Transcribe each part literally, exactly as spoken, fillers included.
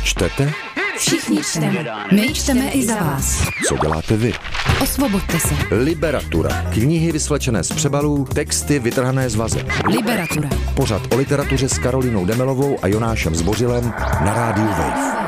Čtete? Všichni čteme. My čteme i za vás. Co děláte vy? Osvoboďte se. Liberatura. Knihy vysvlečené z přebalů, texty vytrhané z vazeb. Liberatura. Pořad o literatuře s Karolínou Demelovou a Jonášem Zbořilem na rádiu Wave.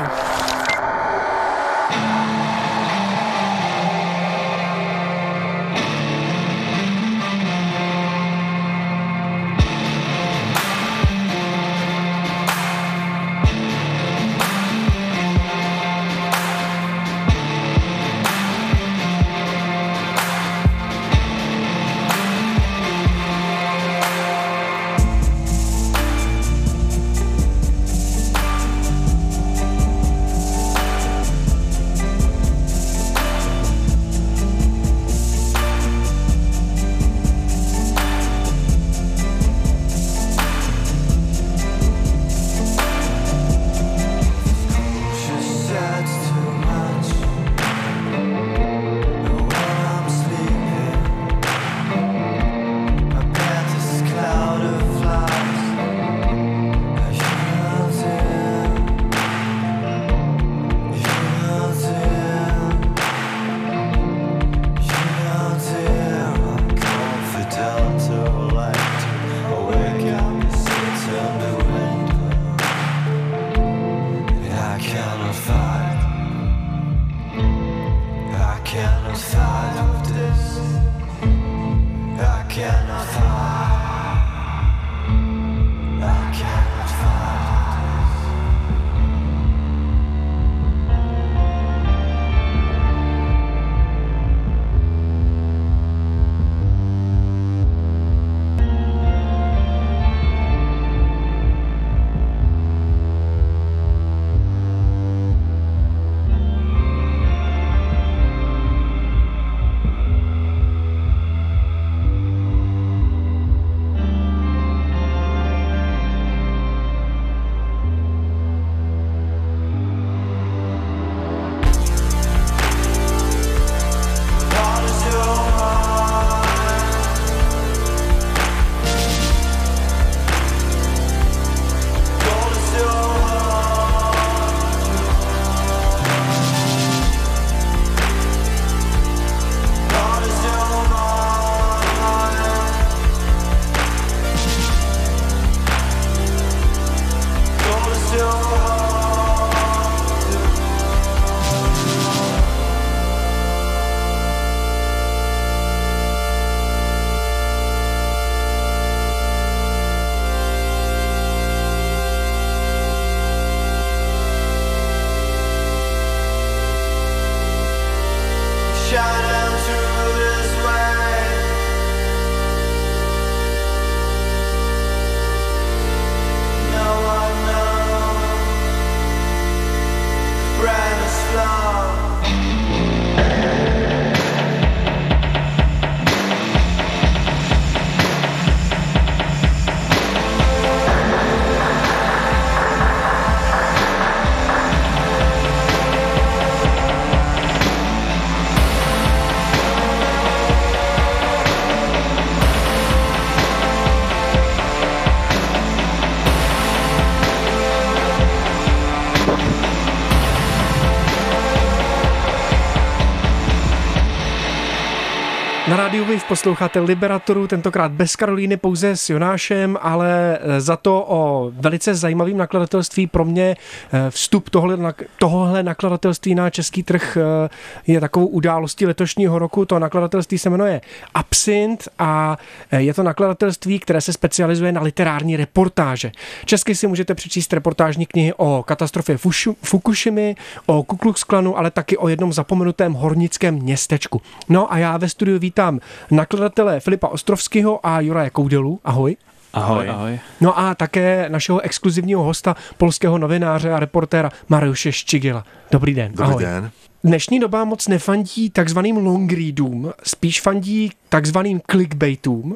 Na rádiu Wave posloucháte Liberatoru, tentokrát bez Karolíny, pouze s Jonášem, ale za to o velice zajímavým nakladatelství. Pro mě vstup tohle, tohohle nakladatelství na český trh je takovou událostí letošního roku. To nakladatelství se jmenuje Absint a je to nakladatelství, které se specializuje na literární reportáže. Česky si můžete přečíst reportážní knihy o katastrofě Fukušimy, o Ku Klux Klanu, ale taky o jednom zapomenutém hornickém městečku. No a já ve studiu vítám nakladatele Filipa Ostrovského a Juraje Koudelu. Ahoj. Ahoj, ahoj. No a také našeho exkluzivního hosta, polského novináře a reportéra Mariuše Ščigila. Dobrý den. Dobrý ahoj. den. Dnešní doba moc nefandí takzvaným long readům, spíš fandí takzvaným clickbaitům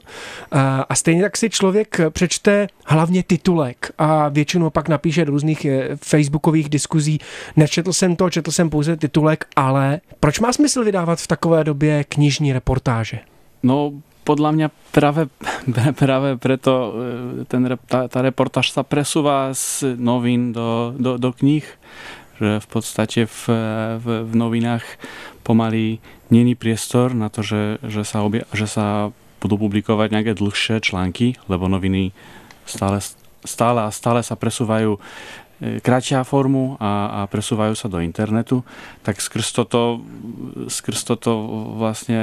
a stejně tak si člověk přečte hlavně titulek a většinou pak napíše do různých facebookových diskuzí, nečetl jsem to, četl jsem pouze titulek, ale proč má smysl vydávat v takové době knižní reportáže? No, podľa mňa práve, práve preto ten, tá, tá reportáž sa presúva z novín do, do, do kníh, že v podstate v, v, v novinách pomaly není priestor na to, že, že, sa obja- že sa budú publikovať nejaké dlhšie články, lebo noviny stále, stále a stále sa presúvajú kratšia formu a, a presúvajú sa do internetu, tak skrz toto, skrz toto vlastne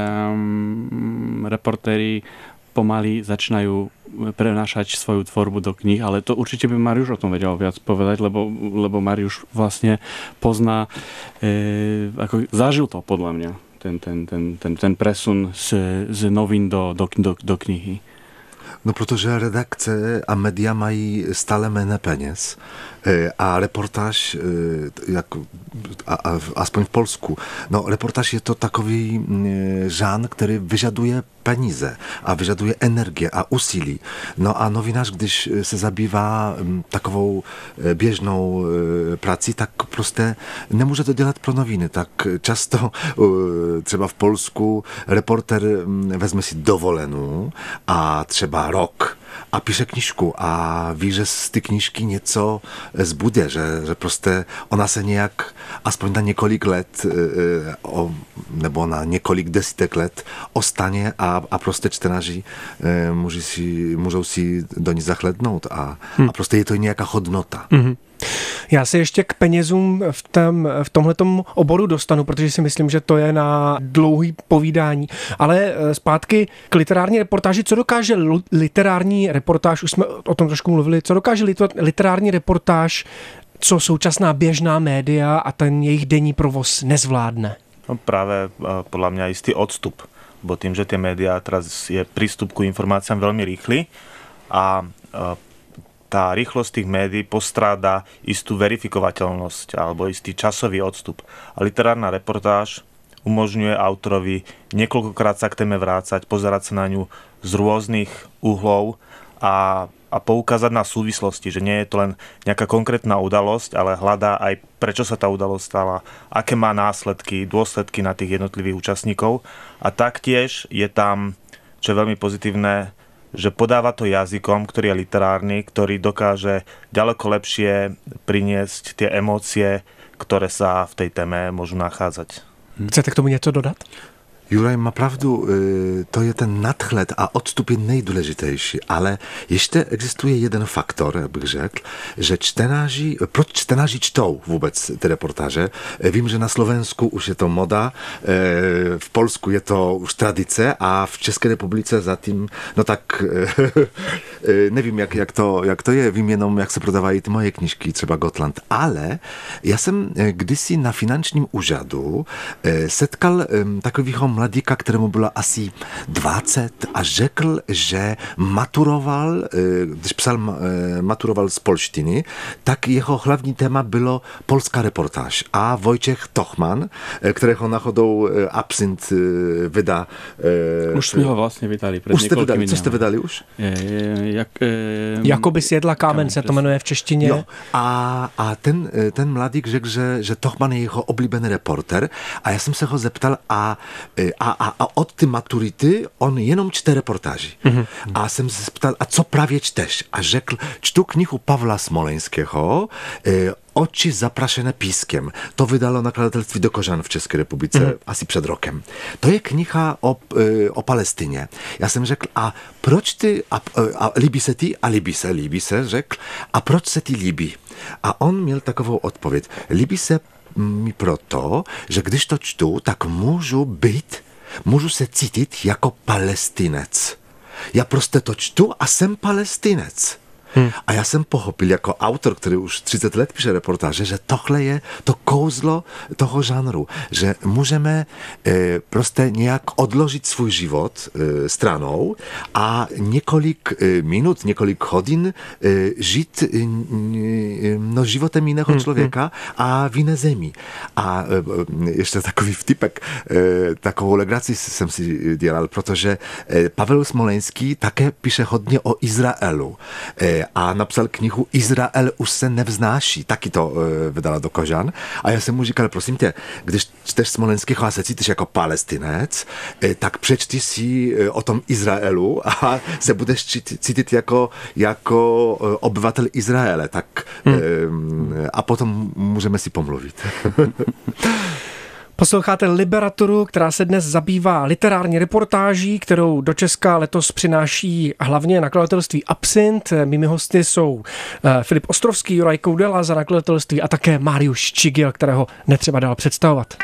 um, reportéri pomaly začínajú prenášať svoju tvorbu do kníh, ale to určite by Mariuš o tom vedel viac povedať, lebo, lebo Mariuš vlastne pozná, e, ako zažil to podľa mňa, ten, ten, ten, ten, ten presun z, z novín do, do, do, do knihy. No protože redakce a media mají stále méně peněz a reportáž, jako, a, a, aspoň v Polsku, no reportáž je to takový žánr, který vyžaduje peníze a vyžaduje energie a úsilí. No a novinář, když se zabývá takovou běžnou prací, tak prostě nemůže to dělat pro noviny. Tak často třeba v Polsku reporter vezme si dovolenou a třeba rok a píše knížku a ví, že z ty knížky něco zbude, že, že prostě ona se nějak aspoň na několik let nebo na několik desítek let ostane a, a prostě čtenáři můžou si, můžou si do ní zahlednout a, hmm. a prostě je to nějaká hodnota. Hmm. Já se ještě k penězům v, tom, v tomhletom oboru dostanu, protože si myslím, že to je na dlouhý povídání. Ale zpátky k literární reportáži. Co dokáže literární reportáž, už jsme o tom trošku mluvili, co dokáže literární reportáž, co současná běžná média a ten jejich denní provoz nezvládne? No práve podľa mňa istý odstup, bo tým, že tie médiá teraz je prístup ku informáciám veľmi rýchly a tá rýchlosť tých médií postráda istú verifikovateľnosť alebo istý časový odstup. A literárna reportáž umožňuje autorovi niekoľkokrát sa k téme vrácať, pozerať sa na ňu z rôznych uhlov a, a poukázať na súvislosti, že nie je to len nejaká konkrétna udalosť, ale hľadá aj prečo sa tá udalosť stala, aké má následky, dôsledky na tých jednotlivých účastníkov. A taktiež je tam, čo je veľmi pozitívne, že podáva to jazykom, ktorý je literárny, ktorý dokáže ďaleko lepšie priniesť tie emócie, ktoré sa v tej téme môžu nachádzať. Chcete k tomu něco dodat? Juraj má pravdu, to je ten nadhled a odstup je nejdůležitější, ale ještě existuje jeden faktor, jak bych řekl, že čtenáři, proč čtenáři čtou vůbec ty reportáže? Vím, že na Slovensku už je to moda, v Polsku je to už tradice a v České republice zatím, no tak nevím, jak, jak, to, jak to je, vím jenom, jak se prodávají ty moje knížky, třeba Gotland, ale já jsem kdysi na finančním úřadu setkal takovýho mladíka, kterému bylo asi dvacet a řekl, že maturoval, když psal maturoval z polštiny, tak jeho hlavní téma bylo polská reportáž. A Wojciech Tochman, kterého náhodou Absint vydá. Už jsme ho vlastně vydali před několikými dny. Co jste vydali už? Je, je, jak, je, Jakoby sjedla kámen se to jmenuje v češtině. Jo. A, a ten, ten mladík řekl, že, že Tochman je jeho oblíbený reporter a já jsem se ho zeptal a A, a, a od ty maturity on jenom čte reportáži. Mm-hmm. A jsem se ptal, a co právě čteš? A řekl, čtu knihu Pavla Smoleńskiego e, Oči zaprašené pískem. To vydalo nakladatelství Do Kořan v České republice mm-hmm. asi před rokem. To je kniha o, e, o Palestině. Já jsem řekl, a proč ty, a, a líbí se ty? A líbí se, líbí se, řekl. A proč se ty líbí? A on měl takovou odpověď. Líbí se mi proto, že když to čtu, tak můžu být, můžu se cítit jako Palestinec. Já prostě to čtu a jsem Palestinec. Hmm. A já jsem pochopil jako autor, který už třicet let píše reportáže, že tohle je to kouzlo toho žánru, že můžeme e, prostě nějak odložit svůj život e, stranou a několik e, minut, několik hodin e, žít e, no, životem jiného hmm. člověka a v jiné zemi. A e, ještě takový vtipek, e, takovou legraci jsem si dělal, protože e, Pavel Smoleńský také píše hodně o Izraelu. E, a napsal knihu Izrael už se nevznáší. Taky to vydala do Kožan. A já jsem mu říkal, prosím tě, když čteš Smolenského a se cítíš jako Palestinec, tak přečti si o tom Izraelu a se budeš cítit jako, jako obyvatel Izraele. Tak, hmm. A potom můžeme si pomluvit. Posloucháte Liberaturu, která se dnes zabývá literární reportáží, kterou do Česka letos přináší hlavně nakladatelství Absint. Mými hosty jsou Filip Ostrovský, Juraj Koudela za nakladatelství a také Mariusz Čigil, kterého netřeba dál představovat.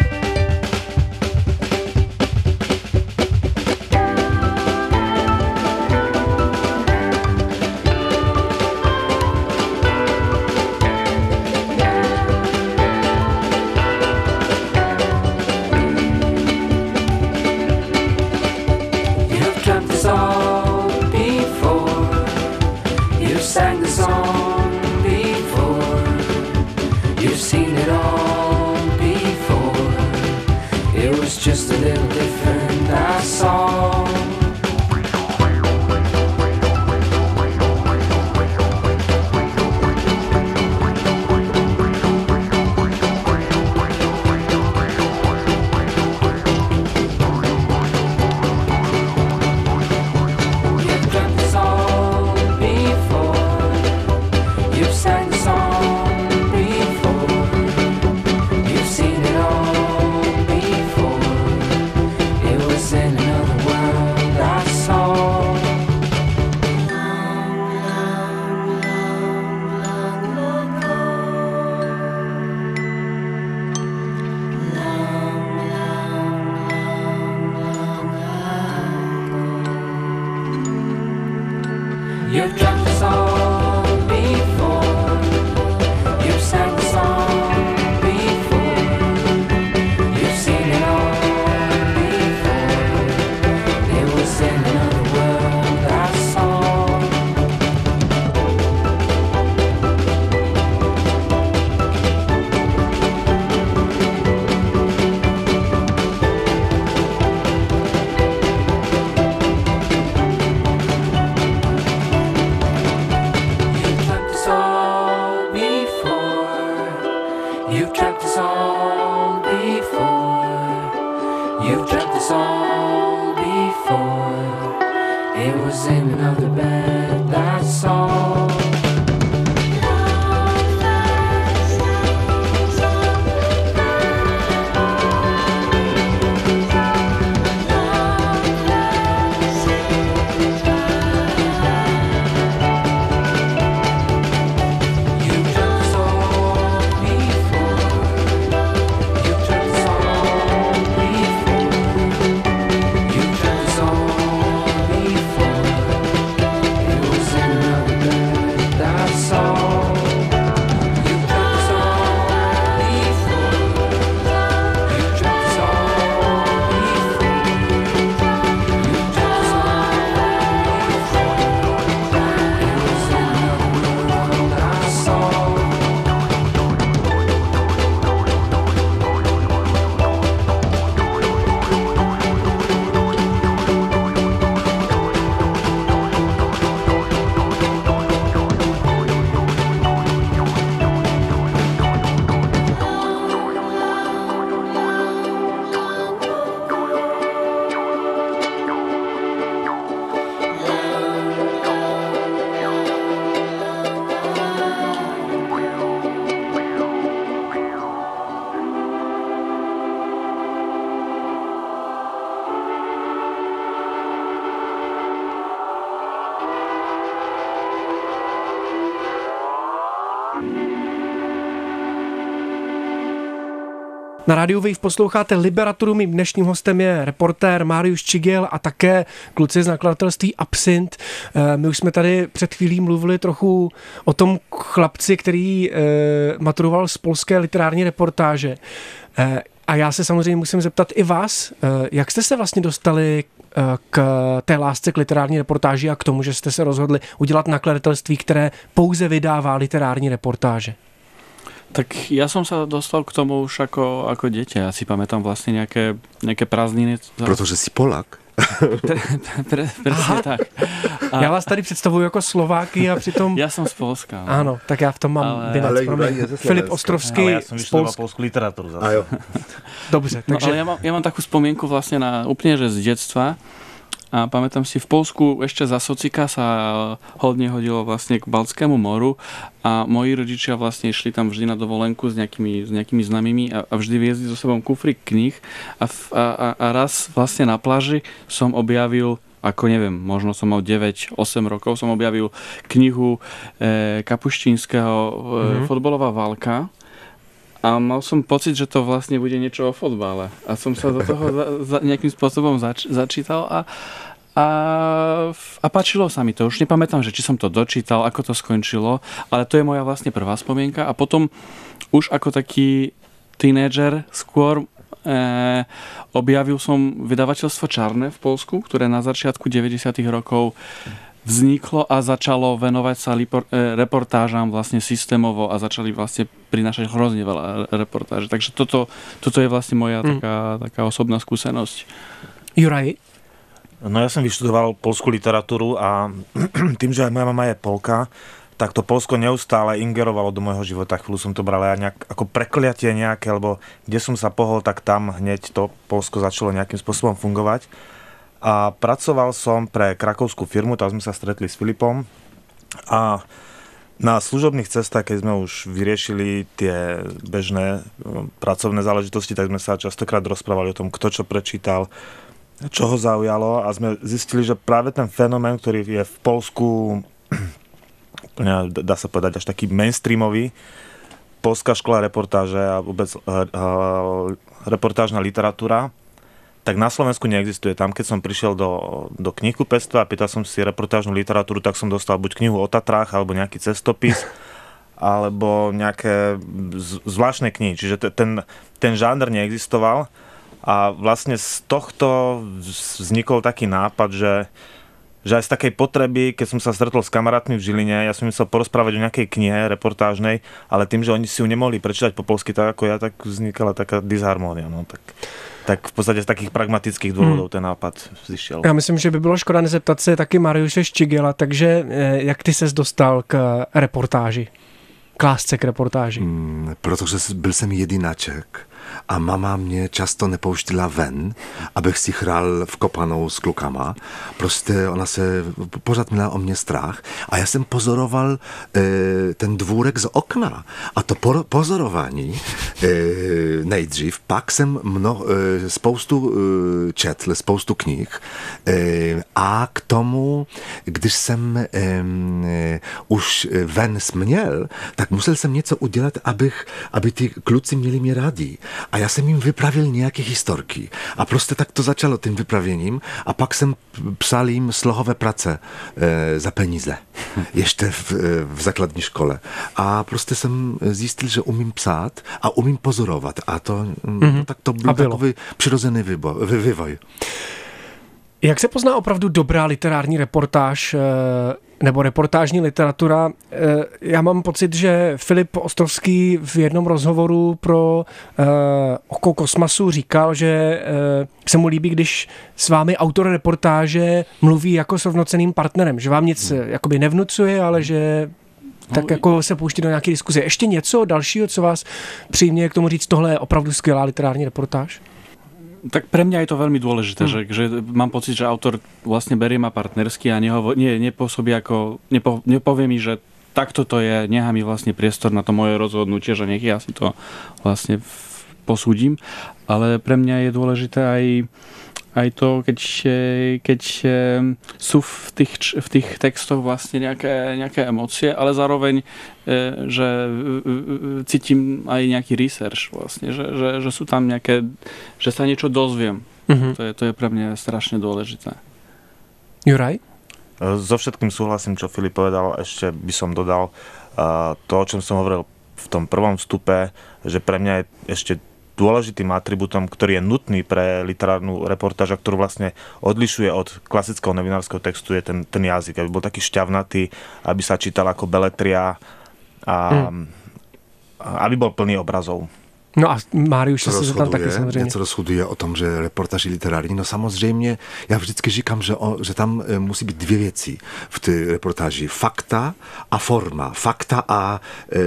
Just a little different, that's all. You've done this all before. You've sang the song before. You've seen it all. In another world I saw. You've done this all before. You've sang the song before. You've seen it all. In another world I saw. You've dreamt this all before. You've dreamt this all before. You've dreamt this all before. It was in another bed, that's all. You've done this all before. You've done this all before. You've done this all before. It was in another bed, that's all. You've done this all before. You've done this all before. You've done this all before. It was in another world I saw. Na rádiu Wave posloucháte Liberaturu, mým dnešním hostem je reportér Mariusz Čigil a také kluci z nakladatelství Absint. My už jsme tady před chvílí mluvili trochu o tom chlapci, který maturoval z polské literární reportáže. A já se samozřejmě musím zeptat i vás, jak jste se vlastně dostali k té lásce k literární reportáži a k tomu, že jste se rozhodli udělat nakladatelství, které pouze vydává literární reportáže? Tak ja som sa dostal k tomu už ako, ako dieťa. Ja si pamätám vlastne nejaké, nejaké prázdniny. Protože si Polak. Pre, pre, presne tak. A já vás tady představuju jako Slováky a přitom... Ja som z Polska. No. Áno, tak já v tom mám Ale- vinec. Ale promiň. Juraj je ze Filip Slovenska. Ostrovský Ale ja som z vyštudoval Polska. polskú literatúru A zase. jo. Dobře, No, takže... ale ja mám, ja mám takú spomienku vlastne na úplne, že z detstva. A pamätám si, v Polsku ešte za socika sa hodne hodilo vlastne k Baltskému moru a moji rodičia vlastne išli tam vždy na dovolenku s nejakými, s nejakými známymi a, a vždy viezli so sebou kufrík kníh a, v, a, a, a raz vlastne na pláži som objavil, ako neviem, možno som mal deväť osem rokov, som objavil knihu e, Kapuščínskeho e, Mhm. Fotbalová válka. A mal som pocit, že to vlastne bude niečo o fotbale. A som sa do toho za, za, nejakým spôsobom zač, začítal a, a, a páčilo sa mi to. Už nepamätám, že či som to dočítal, ako to skončilo, ale to je moja vlastne prvá spomienka. A potom už ako taký tínedžer skôr e, objavil som vydavateľstvo Čarné v Polsku, ktoré na začiatku deväťdesiatych rokov vzniklo a začalo venovať sa lipor, e, reportážam vlastne systémovo a začali vlastne prinášať hrozne veľa reportáží. Takže toto, toto je vlastne moja Mm. taká, taká osobná skúsenosť. Juraj, No ja som vyštudoval poľskú literatúru a tým, že aj moja mama je Polka, tak to Polsko neustále ingerovalo do môjho života. Chvíľu som to bral aj nejak, ako prekliatie nejaké, lebo kde som sa pohol, tak tam hneď to Polsko začalo nejakým spôsobom fungovať. A pracoval som pre krakovskú firmu, tam sme sa stretli s Filipom a na služobných cestách, keď sme už vyriešili tie bežné um, pracovné záležitosti, tak sme sa častokrát rozprávali o tom, kto čo prečítal, čo ho zaujalo a sme zistili, že práve ten fenomén, ktorý je v Poľsku úplne, dá sa povedať, až taký mainstreamový, Poľská škola reportáže a vôbec uh, uh, reportážna literatúra, tak na Slovensku neexistuje. Tam, keď som prišiel do, do knihkupectva a pýtal som si reportážnu literatúru, tak som dostal buď knihu o Tatrách, alebo nejaký cestopis, alebo nejaké z- zvláštne knihy. Čiže t- ten, ten žáner neexistoval a vlastne z tohto vznikol taký nápad, že že aj z takej potreby, keď som sa stretol s kamarátmi v Žiline, ja som im chcel porozprávať o nejakej knihe reportážnej, ale tým, že oni si ju nemohli prečítať po polsky tak ako ja, tak vznikala taká disharmónia. No, tak, tak v podstate z takých pragmatických dôvodov ten nápad vzýšiel. já myslím, že by bylo škoda nezeptat se taky Mariuše Ščigela, takže eh, jak ty ses dostal k reportáži? K lásce k reportáži? Mm, protože byl jsem jedináček a mama mě často nepouštila ven, abych si hrál v kopanou s klukama. Prostě ona se pořád měla o mě strach a já jsem pozoroval e, ten dvůrek z okna. A to por, pozorování e, nejdřív, pak jsem mno, e, spoustu e, četl, spoustu knih e, a k tomu, když jsem e, e, už ven směl, tak musel jsem něco udělat, abych, aby ty kluci měli mě rádi. A já jsem jim vypravil nějaké historky. A prostě tak to začalo tím vypravěním a pak jsem psal jim slohové prace e, za peníze. Ještě v, v základní škole. A prostě jsem zjistil, že umím psát a umím pozorovat. A to, mm-hmm. no, tak to byl takový přirozený výboj, vy, vývoj. Jak se pozná opravdu dobrá literární reportáž nebo reportážní literatura? Já mám pocit, že Filip Ostrovský v jednom rozhovoru pro Oko kosmasu říkal, že se mu líbí, když s vámi autor reportáže mluví jako s rovnocenným partnerem, že vám nic jakoby nevnucuje, ale že tak jako se pouští do nějaké diskuze. Ještě něco dalšího, co vás přijmě k tomu říct, tohle je opravdu skvělá literární reportáž? Tak pre mňa je to veľmi dôležité, mm. že, že mám pocit, že autor vlastne berie ma partnersky a nehovo, nie, nepôsobí ako, nepo, nepovie mi, že takto to je, nechá mi vlastne priestor na to moje rozhodnutie, že nech ja si to vlastne posúdim, ale pre mňa je dôležité aj aj to, keď, keď sú v tých, v tých textoch vlastne nejaké, nejaké emócie, ale zároveň, že cítim aj nejaký research vlastne, že, že, že sú tam nejaké, že sa niečo dozviem. Mm-hmm. To je, to je pre mňa strašne dôležité. Juraj? So všetkým súhlasím, čo Filip povedal. Ešte by som dodal to, o čom som hovoril v tom prvom vstupe, že pre mňa je ešte dôležitým atributom, ktorý je nutný pre literárnu reportáž, ktorú vlastne odlišuje od klasického novinárskeho textu, je ten, ten jazyk, aby bol taký šťavnatý, aby sa čítal ako beletria a mm. aby bol plný obrazov. No a Mariuš Co se tam taky rozhoduje, samozřejmě. něco rozhoduje o tom, že reportáž je literární. No samozřejmě, já vždycky říkám, že, o, že tam e, musí být dvě věci v té reportáži. Fakta a forma. Fakta a,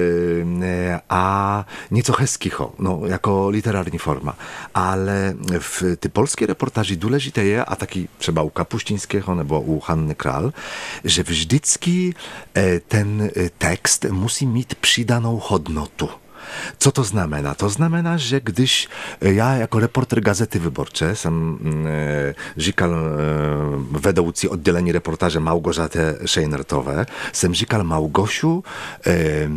e, a něco hezkého, no, jako literární forma. Ale v té polské reportáži důležité je, a taky třeba u Kapuštinského nebo u Hanny Král, že vždycky e, ten text musí mít přidanou hodnotu. Co to znamená? To znamená, že když já jako reporter Gazety Wyborcze jsem e, říkal e, vedoucí oddělení reportáže Małgorzaty Szejnertové, jsem říkal Małgosiu, e,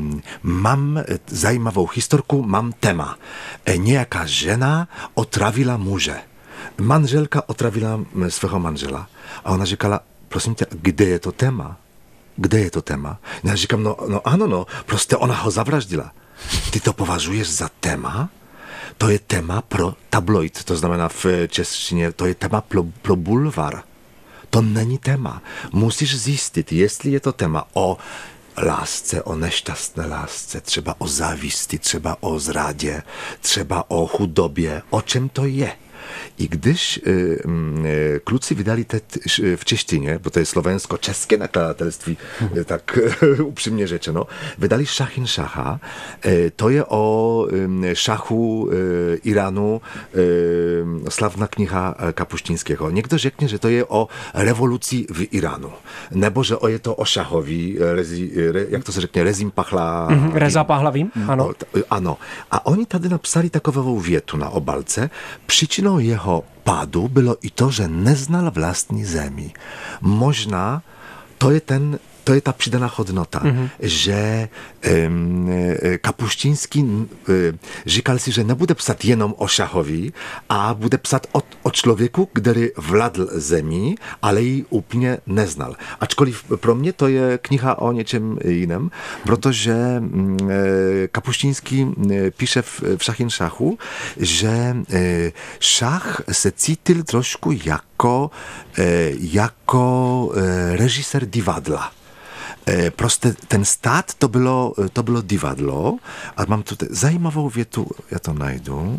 mám zajímavou historku, mám téma. E, nějaká žena otravila muže. Manželka otravila svého manžela. A ona říkala, prosím tě, kde je to téma? Kde je to téma? Já říkám, no, no ano, no, prostě ona ho zavraždila. Ty to považuješ za téma? To je téma pro tabloid, to znamená v češtině, to je téma pro, pro bulvar. To není téma. Musíš zjistit, jestli je to téma o lásce, o nešťastné lásce, třeba o závisti, třeba o zrádě, třeba o chudobě, o čem to je. I když e, e, kluci vydali teď v češtině, bo to je slovensko-české nakladatelství, e, tak e, upřímně řečeno, vydali Šachin Šacha, e, to je o e, šachu e, Iránu, e, slavná kniha Kapuštinského. Někdo řekne, že to je o revoluci v Iránu, nebo že je to o šahovi, rezi, re, jak to se řekne, Rezim Pahla... Mm-hmm, Reza Pahlavím, ano. O, t, ano. A oni tady napsali takovou větu na obalce. Příčinou jeho pádu bylo i to, že neznal vlastní zemi. Možná to je ten to je ta přidaná hodnota, mm-hmm. že um, Kapuštinský um, říkal si, že nebude psat jenom o šahovi, a bude psat o, o člověku, který vládl zemí, ale ji úplně neznal. Ačkoliv pro mě to je kniha o něčem jiném, protože um, Kapuštinský píše v, v Šachin Šachu, že um, šach se cítil trošku jako, um, jako um, režisér divadla. Prostě ten stát to bylo, to bylo divadlo, a mám tu zajímavou větu, já to najdu.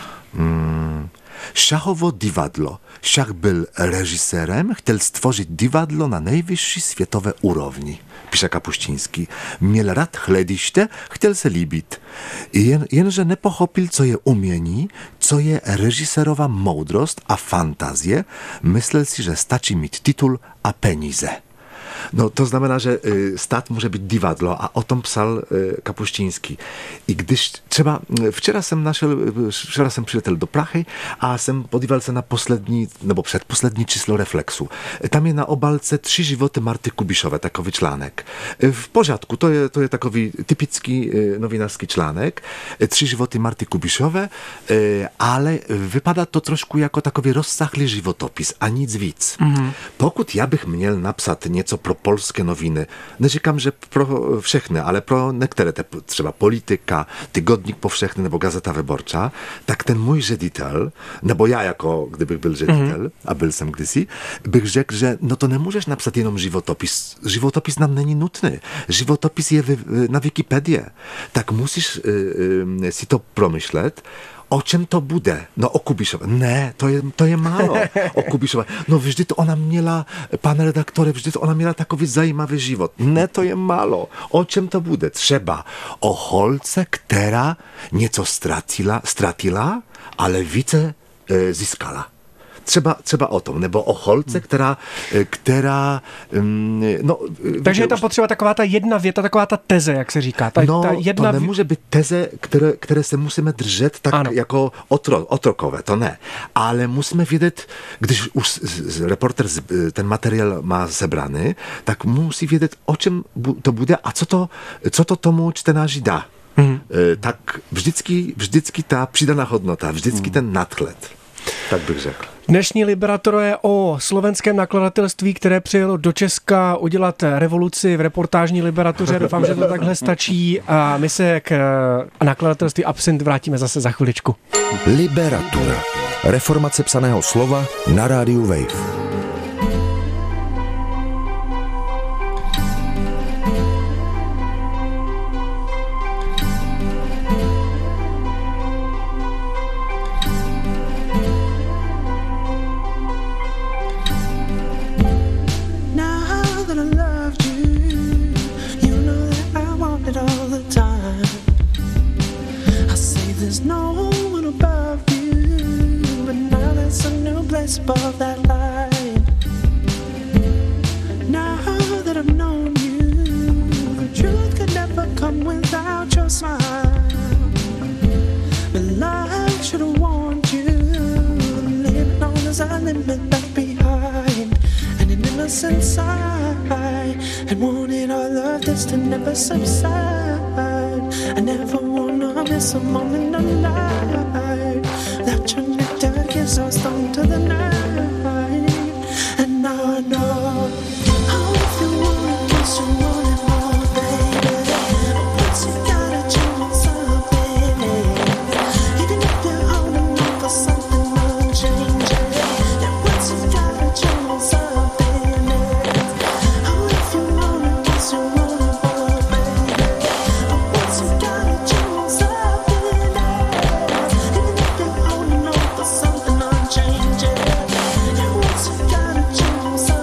Hmm. Šachovo divadlo. Šach byl režisérem, chtěl stvořit divadlo na nejvyšší světové úrovni, píše Kapuštinský. Měl rád hlediště, chtěl se líbit. Jen, jenže nepochopil, co je umění, co je režisérova moudrost a fantazie. Myslel si, že stačí mít titul a peníze. No to znamená, že stát může být divadlo, a o tom psal Kapuštinský. I když třeba včera jsem našel, včera jsem přiletěl do Prahy a jsem podíval se na poslední, nebo předposlední číslo Reflexu. Tam je na obalce Tři životy Marty Kubišové, takový článek. V pořádku, to je, to je takový typický novinářský článek. Tři životy Marty Kubišové, ale vypadá to trošku jako takový rozsáhlý životopis a nic víc. Mm-hmm. Pokud já bych měl napsat něco pro polské noviny, neříkám, že pro všechny, ale pro některé, třeba Polityka, Tygodnik Powszechny nebo Gazeta Wyborcza, tak ten můj ředitel, nebo já jako kdybych byl ředitel, mm-hmm. a byl jsem kdysi, bych řekl, že no to nemůžeš napsat jenom životopis. Životopis nám není nutný. Životopis je na Wikipedii. Tak musíš uh, uh, si to promyšlet. O čem to bude? No o Kubišové. Ne, to je, to je málo. O Kubišové. No vždyť ona měla, pane redaktore, vždyť ona měla takový zajímavý život. Ne, to je málo. O čem to bude? Třeba o holce, která něco ztratila, ztratila, ale více e, získala. Třeba, třeba o tom, nebo o holce, která, která no... Takže je tam potřeba taková ta jedna věta, taková ta teze, jak se říká. Ta, no, ta jedna... to nemůže být teze, které, které se musíme držet tak ano. jako otro, otrokové, to ne. Ale musíme vědět, když už reporter ten materiál má sebraný, tak musí vědět, o čem to bude a co to, co to tomu čtenáři dá. Mm. Tak vždycky, vždycky ta přidaná hodnota, vždycky mm. ten nadhled. Tak bych řekl. Dnešní Liberatoro je o slovenském nakladatelství, které přijelo do Česka udělat revoluci v reportážní Liberatuře. Doufám, že to takhle stačí, a my se k nakladatelství Absint vrátíme zase za chviličku. Liberatura. Reformace psaného slova na rádiu Wave. there's no one above you, but now there's a new place above that line. Now that I've known you, the truth could never come without your smile. But life should have warned you, living on is a limit left behind, and an innocent sigh, and wanted all of this to never subside. I never wanna miss a moment of night, without your nectar kiss I was thrown to the night, and now I know. Oh, if you want it, guess you want it more, baby. Once you got it, you want something. Even if you're holding on for something unchanging, and once you got it, you want something. Oh, if you want it, guess you want it more, baby. Once you got it, you want something. Even if you're holding on for something unchanging, and once you got it, you want something.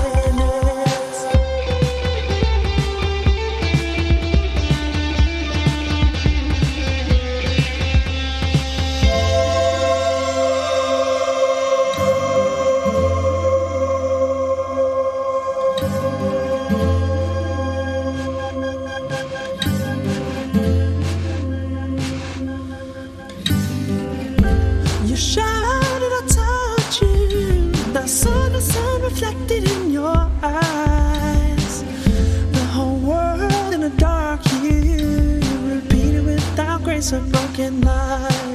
You shouted, I told you. I saw the sun reflected in your eyes. The whole world in a dark hue, repeated without grace a broken lie.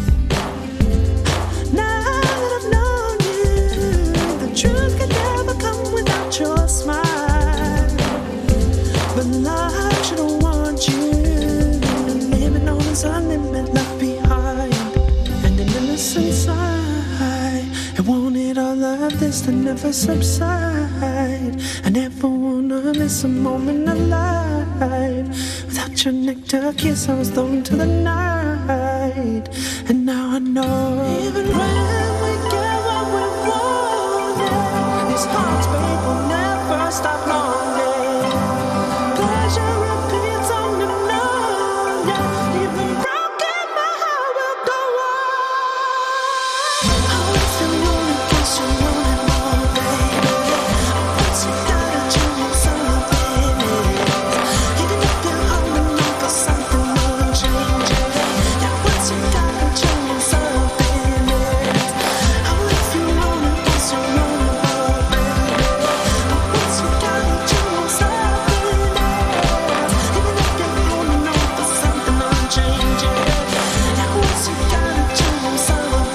Now that I've known you, the truth could never come without your smile. But life should have warned you, living on is a limit left behind, and an innocent sigh. I wanted all of this to never subside. I never wanna miss a moment of life, without your nectar kiss I was thrown to the night, and now I know. Even when we get what we want, yeah, these hearts break will never stop longing. Pleasure repeats on and on, yeah. Even broken, my heart will go on. Oh, if you want it, guess you want it more, baby. Once you got it, you want something. Even if you're holding on for something unchanging, yeah. Once you got it, you want something. Oh, if you want it, guess you want it more, baby. Once you got it, you want something. Even if you're holding on for something unchanging, yeah. Once you got it, you want something.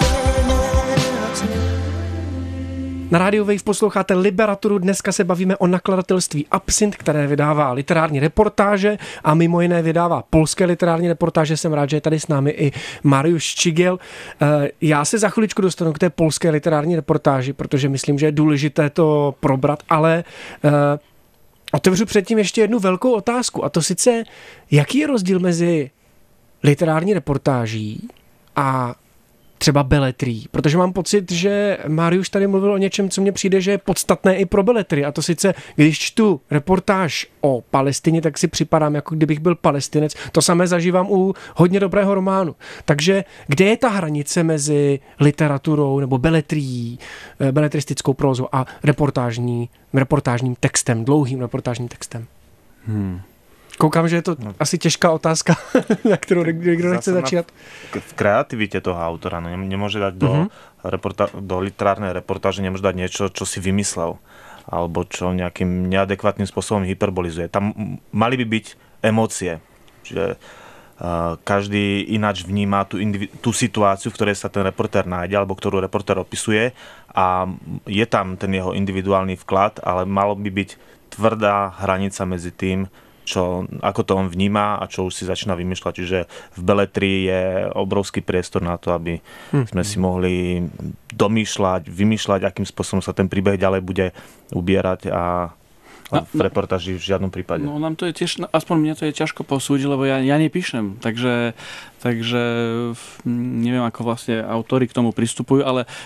Na rádiu Wave posloucháte Liberaturu. Dneska se bavíme o nakladatelství Absint, které vydává literární reportáže a mimo jiné vydává polské literární reportáže. Jsem rád, že je tady s námi i Mariusz Ščigel. Já se za chviličku dostanu k té polské literární reportáži, protože myslím, že je důležité to probrat, ale otevřu předtím ještě jednu velkou otázku, a to sice, jaký je rozdíl mezi literární reportáží a třeba beletrí, protože mám pocit, že Mariusz tady mluvil o něčem, co mně přijde, že je podstatné i pro beletry, a to sice, když čtu reportáž o Palestině, tak si připadám, jako kdybych byl Palestinec. To samé zažívám u hodně dobrého románu. Takže kde je ta hranice mezi literaturou nebo beletrií, beletristickou prózou a reportážní, reportážním textem, dlouhým reportážním textem? Hmm. Koukám, že je to no. asi těžká otázka, na kterou někdo nechce začínat. V kreativite toho autora, no, nemôže dať do, uh-huh. reporta- do literárnej reportáže, nemôže dať niečo, čo si vymyslel, alebo čo nejakým neadekvátnym spôsobom hyperbolizuje. Tam mali by byť emócie, že uh, každý ináč vníma tú, individu- tú situáciu, v ktorej sa ten reportér nájde, alebo ktorú reportér opisuje, a je tam ten jeho individuálny vklad, ale malo by byť tvrdá hranica medzi tým, čo, ako to on vníma a čo už si začína vymýšľať. Čiže v beletrii je obrovský priestor na to, aby sme si mohli domýšľať, vymýšľať, akým spôsobom sa ten príbeh ďalej bude ubierať, a A, v reportáži v žiadnom prípade. No nám to je tiež, aspoň mne to je ťažko posúdiť, lebo ja, ja nepíšem, takže, takže neviem, ako vlastne autori k tomu pristupujú, ale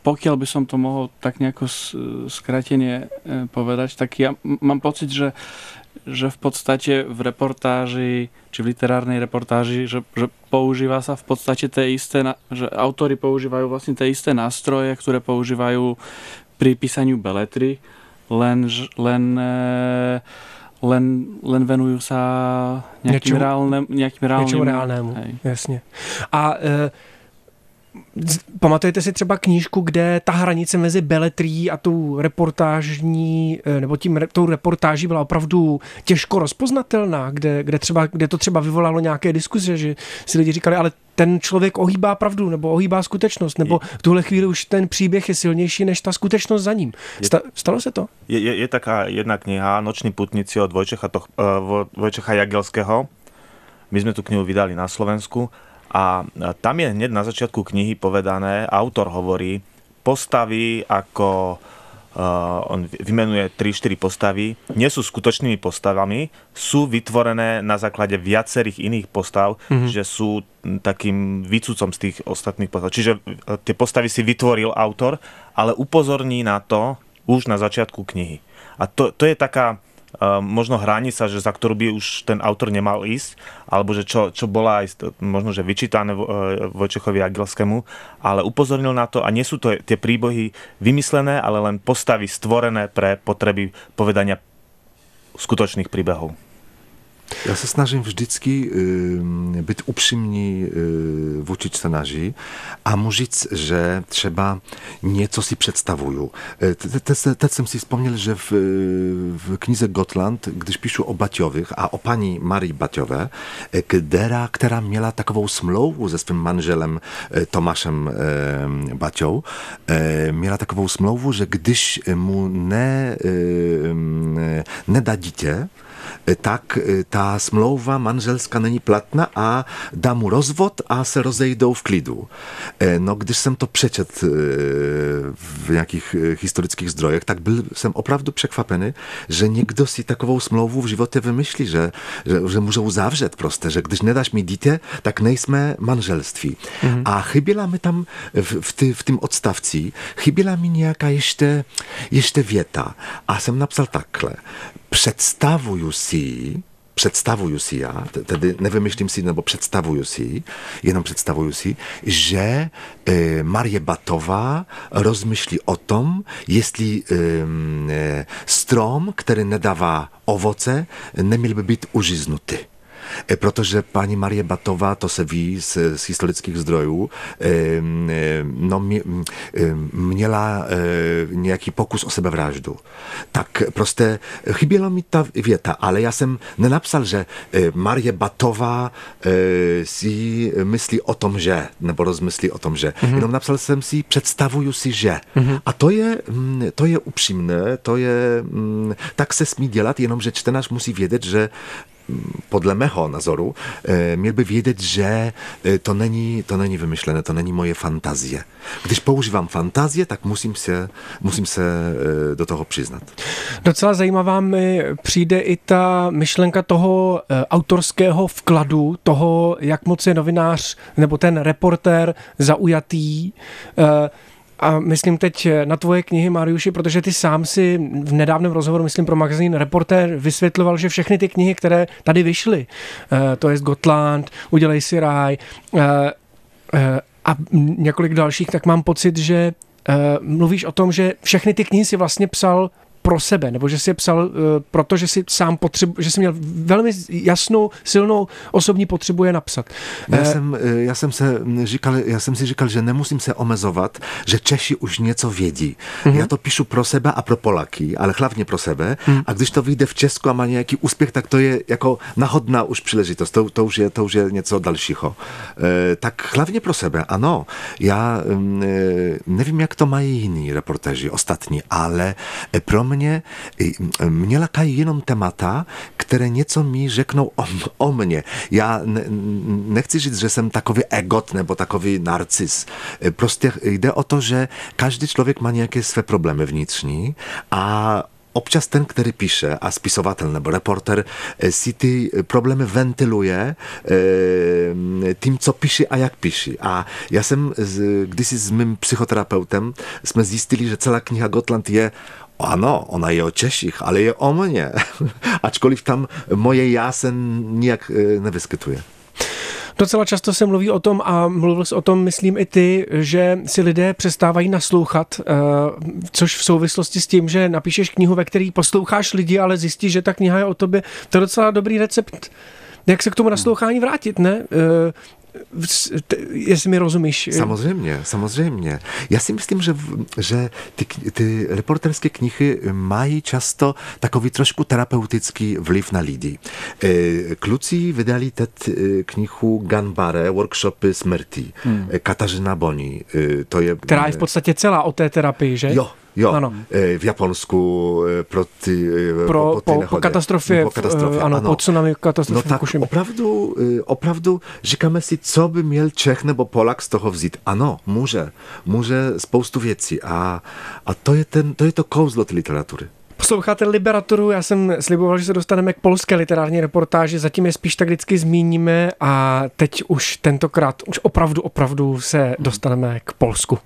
pokiaľ by som to mohol tak nejako skrátene povedať, tak ja mám pocit, že, že v podstate v reportáži, či v literárnej reportáži, že, že používa sa v podstate tie isté, že autori používajú vlastne tie isté nástroje, ktoré používajú pri písaniu beletry, len, len, len, len venujú sa nejakým reálnym, nejakým reálnym, reálnému. Hej. Jasně. A e, pamatujete si třeba knížku, kde ta hranice mezi beletrí a tou reportážní, nebo tím, tou reportáží byla opravdu těžko rozpoznatelná, kde, kde, třeba, kde to třeba vyvolalo nějaké diskuze, že si lidi říkali, ale ten člověk ohýbá pravdu, nebo ohýbá skutečnost, nebo v tuhle chvíli už ten příběh je silnější než ta skutečnost za ním. Sta, stalo se to? Je, je, je taká jedna kniha, Noční putníci od Vojčecha, to, uh, Vojčecha Jagielského. My sme tú knihu vydali na Slovensku. A tam je hneď na začiatku knihy povedané, autor hovorí, postavy ako, uh, on vymenuje tri štyri postavy, nie sú skutočnými postavami, sú vytvorené na základe viacerých iných postav, mm-hmm. že sú takým výcucom z tých ostatných postav. Čiže tie postavy si vytvoril autor, ale upozorní na to už na začiatku knihy. A to, to je taká možno hranica, že za ktorú by už ten autor nemal ísť, alebo že čo, čo bola aj možno, že vyčítané Vojčechovi Jagielskému, ale upozornil na to a nie sú to tie príbehy vymyslené, ale len postavy stvorené pre potreby povedania skutočných príbehov. Já se snažím vždycky uh, být upřímný uh, vůči čtenáři a mu říct, že třeba něco si představuju. Teď jsem si vzpomněl, že v, v knize Gotland, když píšu o Baťových a o paní Marii Baťové, která, která měla takovou smlouvu se svým manželem Tomášem uh, Baťou, uh, měla takovou smlouvu, že když mu ne, uh, nedá dítě, tak ta smlouva manželská není platná a dá mu rozvod a se rozejdou v klidu. No, když jsem to přečet v nějakých historických zdrojech, tak byl jsem opravdu překvapený, že někdo si takovou smlouvu v životě vymyslí, že, že, že můžou zavřet prostě, že když nedáš mi dítě, tak nejsme manželství. Mm-hmm. A chyběla mi tam v, v, ty, v tým odstavci, chyběla mi nějaká ještě, ještě věta. A jsem napsal takhle. Představuju si, představuju si já, tedy nevymýšlím si, nebo představuju si, jenom představuju si, že e, Marie Batová rozmyslí o tom, jestli e, e, strom, který nedává ovoce, neměl by být užiznutý. Protože paní Marie Batová, to se ví z, z historických zdrojů, no, měla nějaký pokus o sebevraždu. Tak prostě chyběla mi ta věta, ale já jsem nenapsal, že Marie Batová si myslí o tom, že, nebo rozmyslí o tom, že. Mm-hmm. Jenom napsal jsem si, představuju si, že. Mm-hmm. A to je, to je upřímné, to je, tak se smí dělat, jenomže čtenář musí vědět, že podle mého názoru měl by vědět, že to není, to není vymyšlené, to není moje fantazie. Když používám fantazie, tak musím se, musím se do toho přiznat. Docela zajímavá mi přijde i ta myšlenka toho autorského vkladu, toho, jak moc je novinář nebo ten reportér zaujatý. A myslím teď na tvoje knihy, Mariuši, protože ty sám si v nedávném rozhovoru, myslím pro magazín Reportér, vysvětloval, že všechny ty knihy, které tady vyšly, to je Gotland, Udělej si ráj a několik dalších, tak mám pocit, že mluvíš o tom, že všechny ty knihy si vlastně psal pro sebe, nebo že si je psal, protože si sám potřebu, že si měl velmi jasnou, silnou osobní potřebu je napsat. Já jsem, já jsem se říkal, já jsem si říkal, že nemusím se omezovat, že Češi už něco vědí. Mm-hmm. Já to píšu pro sebe a pro Polaky, ale hlavně pro sebe. Mm. A když to vyjde v Česku a má nějaký úspěch, tak to je jako náhodná už příležitost. To, to, už, je, to už je něco dalšího. E, tak hlavně pro sebe, ano. Já e, nevím, jak to mají jiní reportéři, ostatní, ale pro mě Mě, mě lakají jenom témata, které něco mi řeknou o, o mně. Já ne, nechci říct, že jsem takový egot nebo takový narcis. Prostě jde o to, že každý člověk má nějaké své problémy vnitřní a občas ten, který píše, a spisovatel nebo reporter si ty problémy ventiluje tím, co píše a jak píše. A já jsem kdysi s mým psychoterapeutem jsme zjistili, že celá kniha Gotland je ano, ona je o Češích, ale je o mně. Ačkoliv tam moje já se nijak nevyskytuje. Docela často se mluví o tom, a mluvil jsi o tom, myslím i ty, že si lidé přestávají naslouchat, což v souvislosti s tím, že napíšeš knihu, ve které posloucháš lidi, ale zjistíš, že ta kniha je o tobě. To je docela dobrý recept, jak se k tomu naslouchání vrátit, ne? Jestli mi rozumíš. Samozřejmě, samozřejmě. Já si myslím, že, že ty, ty reporterské knihy mají často takový trošku terapeutický vliv na lidi. Kluci vydali teď knihu Ganbare, workshopy smrti. Hmm. Katarzyna Boni. To je, která je v podstatě celá o té terapii, že? Jo. Jo, ano. V Japonsku pro ty, pro, po, po, po katastrofě, po katastrofě ano, ano. po tsunami katastrofě. No tak opravdu, opravdu říkáme si, co by měl Čech nebo Polak z toho vzít. Ano, může, může spoustu věcí a, a to, je ten, to je to kouzlo té literatury. Posloucháte Liberaturu, já jsem sliboval, že se dostaneme k polské literární reportáži, zatím je spíš tak vždycky zmíníme a teď už tentokrát, už opravdu, opravdu se dostaneme k Polsku.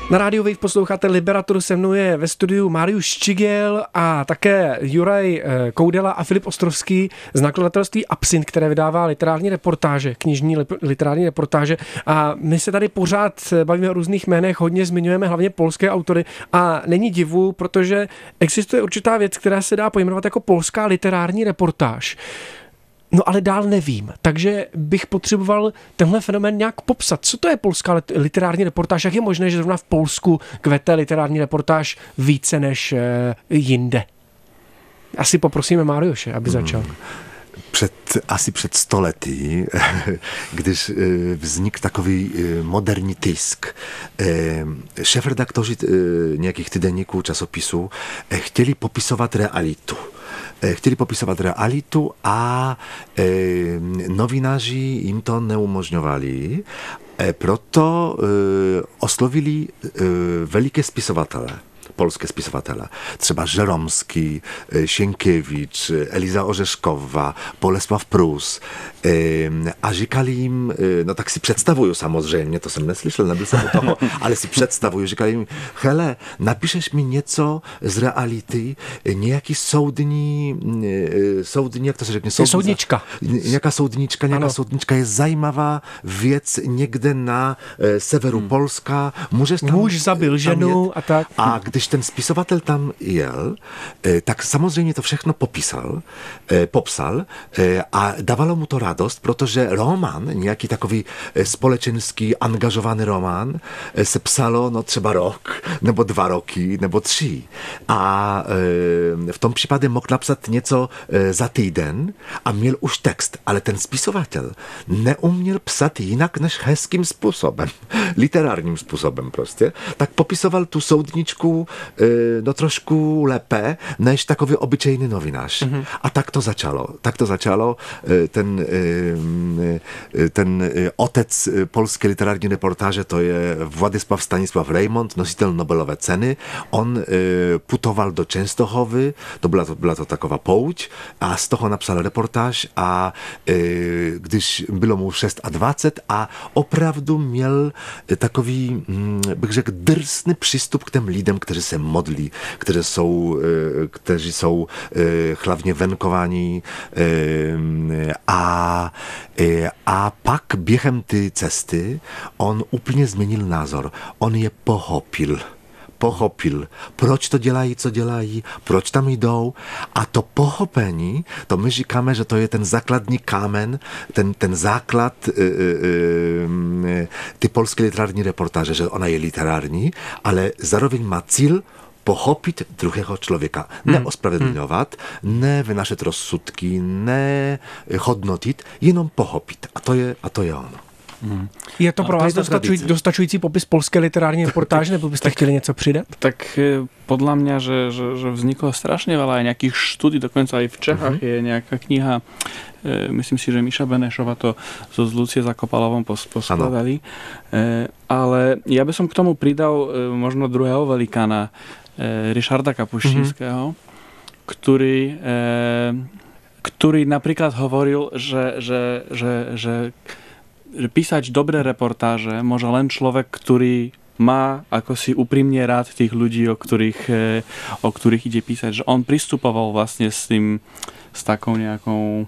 Na rádiu Wave posloucháte Liberaturu, se mnou je ve studiu Mariusz Ščigel a také Juraj Koudela a Filip Ostrovský z nakladatelství Absint, které vydává literární reportáže, knižní literární reportáže. A my se tady pořád bavíme o různých jménech, hodně zmiňujeme hlavně polské autory a není divu, protože existuje určitá věc, která se dá pojmenovat jako polská literární reportáž. No ale dál nevím, takže bych potřeboval tenhle fenomén nějak popsat. Co to je polská literární reportáž? Jak je možné, že zrovna v Polsku kvete literární reportáž více než e, jinde? Asi poprosíme Mariusze, aby začal. Hmm. Před, asi před století, když vznikl takový moderní tisk, šéfredaktoři nějakých týdeníků, časopisů chtěli popisovat realitu. Chtěli popisovat realitu a e, novináři jim to neumožňovali, e, proto e, oslovili e, veliké spisovatele. Polskie spisovatele. Třeba Żeromski, Sienkiewicz, Eliza Orzeszkowa, Bolesław Prus. A říkali jim, no tak si představuju samozřejmě, to jsem neslyšel, nebyl jsem u toho, ale si představuju, říkali jim, hele, napišeš mi něco z reality, nějaký soudní, soudní, jak to se řekne? Soudní, soudnička. Nějaká soudnička, nějaká ano. soudnička je zajímavá věc někde na e, severu hmm. Polska. Můžeš tam, Muž zabil ženu a tak. A když ten spisovatel tam jel, tak samozřejmě to všechno popisal, popsal a dávalo mu to radost, protože román, nějaký takový společenský, angažovaný román se psalo no třeba rok, nebo dva roky, nebo tři. A v tom případě mohl napsat něco za týden a měl už text, ale ten spisovatel neuměl psat jinak než hezkým způsobem, literárním způsobem prostě, tak popisoval tu soudničku no trošku lépe, než takový obyčejný novinář. Mm-hmm. A tak to začalo. Tak to začalo. Ten, ten otec polské literární reportáže, to je Władysław Stanisław Reymont, nositel Nobelové ceny. On putoval do Częstochowy, to byla to, byla to taková pouť a z toho napsal reportáž a když bylo mu dvacet šest a opravdu měl takový, bych řekl, drsný přístup k těm lidem, kteří se modlí, kteří jsou, kteří jsou hlavně venkováni a, a pak během té cesty on úplně změnil názor. On je pochopil. Pochopil, proč to dělají, co dělají, proč tam jdou a to pochopení, to my říkáme, že to je ten základní kámen, ten, ten základ e, e, e, ty polské literární reportáže, že ona je literární, ale zároveň má cíl pochopit druhého člověka. Hmm. Neospravedlňovat, hmm. ne vynášet rozsudky, ne hodnotit, jenom pochopit. A to je, a to je ono. Hmm. Je to pro vás dostačuj, dostačující popis polské literární reportáže, nebo byste chtěli něco přidat? Tak podľa mňa, že, že, že vzniklo strašne veľa aj nejakých štúdí, dokonca aj v Čechách uh-huh. je nejaká kniha, e, myslím si, že Miša Benešova to so z Lucie Zakopalovom pos, poskladali. E, ale ja by som k tomu pridal e, možno druhého velikána, e, Ryszarda Kapuščínskeho, uh-huh. ktorý, e, ktorý napríklad hovoril, že, že, že, že že písať dobré reportáže môže len človek, ktorý má ako si úprimne rád tých ľudí, o ktorých, o ktorých ide písať. Že on pristupoval vlastne s tým, s takou nejakou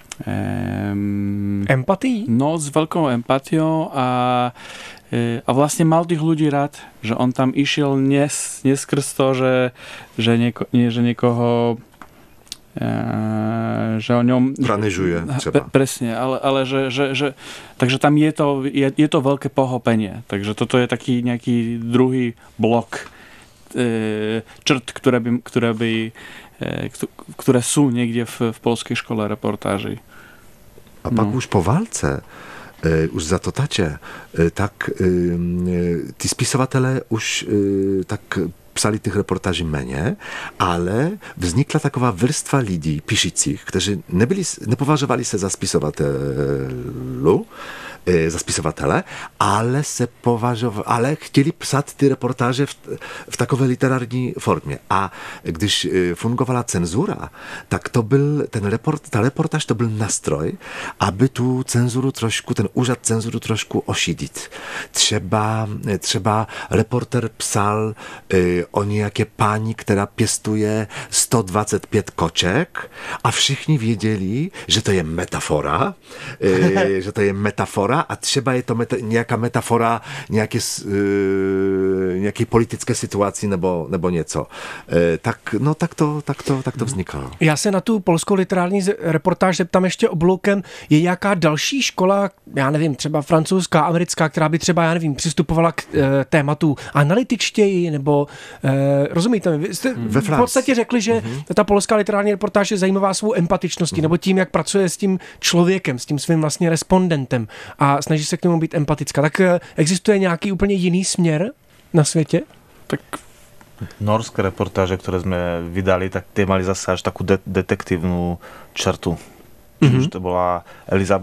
um, empatií? No, s veľkou empatiou a, a vlastne mal tých ľudí rád, že on tam išiel nes, neskrz to, že, že, nieko, nie, že niekoho že o ňom pranežuje třeba. Presne, ale, ale že, že, že takže tam je to, je, je to veľké pochopenie. Takže toto je taký nejaký druhý blok e, črt, ktoré, by, ktoré, by, e, ktoré sú niekde v, v polskej škole reportáží. A pak no. už po válce e, už za to tače, e, tak e, ty spisovatelé už e, tak psali tych reportaży méně, ale vznikla taková vrstva lidí píšících, kteří nebyli, nepovažovali se za spisovatelů, e, za spisovatele, ale se považoval, ale chtěli psát ty reportáže v, v takové literární formě. A když e, fungovala cenzura, tak to byl ten report, ta reportáž to byl nástroj, aby tu cenzuru trošku, ten úřad cenzuru trošku ošidit. Třeba, třeba reporter psal e, o nějaké paní, která pěstuje sto dvacet pět koček a všichni věděli, že to je metafora, e, že to je metafora a třeba je to meta, nějaká metafora nějaké, e, nějaké politické situaci nebo, nebo něco. E, tak, no, tak to, tak to, tak to vznikalo. Já se na tu polskou literární reportáž zeptám ještě obloukem. Je nějaká další škola, já nevím, třeba francouzská, americká, která by třeba, já nevím, přistupovala k e, tématu analytičtěji, nebo e, rozumíte mi? Vy jste Ve v podstatě řekli, že mm-hmm. ta polská literární reportáž je zajímavá svou empatičností, mm-hmm. nebo tím, jak pracuje s tím člověkem, s tím svým vlastně respondentem a snaží se k němu být empatická. Tak e, existuje nějaký úplně jiný směr na světě? Tak norské reportáže, ktoré sme vydali, tak tie mali zase až takú de- detektívnu črtu. Čiže mm-hmm. to bola Eliza, uh,